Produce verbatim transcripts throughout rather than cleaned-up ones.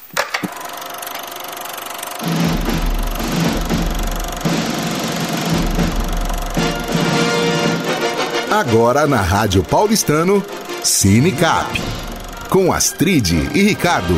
Agora na Rádio Paulistano, Cinecap, com Astrid e Ricardo.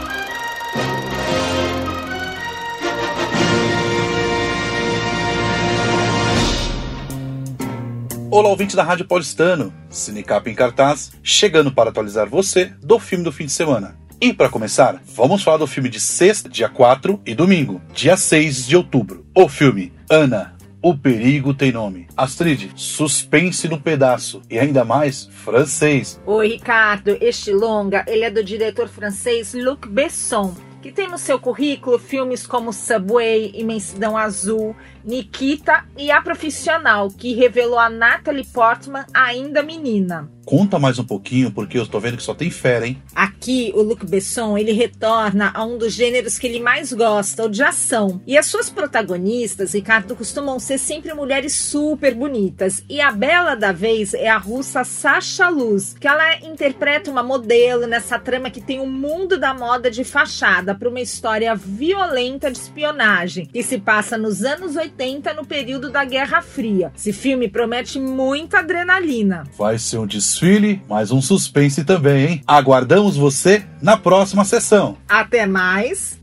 Olá, ouvinte da Rádio Paulistano, Cinecap em cartaz, chegando para atualizar você do filme do fim de semana. E para começar, vamos falar do filme de sexta, dia quatro, e domingo, dia seis de outubro. O filme Ana, O Perigo Tem Nome. Astrid, suspense no pedaço, e ainda mais francês. Oi, Ricardo, este longa, ele é do diretor francês Luc Besson, que tem no seu currículo filmes como Subway, Imensidão Azul, Nikita e A Profissional, que revelou a Natalie Portman ainda menina. Conta mais um pouquinho, porque eu tô vendo que só tem fera, hein? Aqui, o Luc Besson, ele retorna a um dos gêneros que ele mais gosta, o de ação. E as suas protagonistas, Ricardo, costumam ser sempre mulheres super bonitas. E a bela da vez é a russa Sasha Luz, que ela interpreta uma modelo nessa trama que tem o mundo da moda de fachada para uma história violenta de espionagem, que se passa nos anos oitenta, no período da Guerra Fria. Esse filme promete muita adrenalina. Vai ser um desfile, mas um suspense também, hein? Aguardamos você na próxima sessão. Até mais!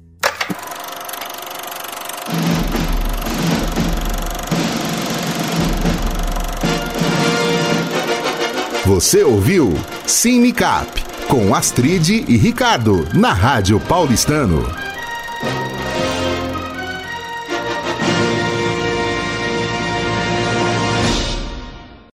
Você ouviu Cinecap, com Astrid e Ricardo, na Rádio Paulistano.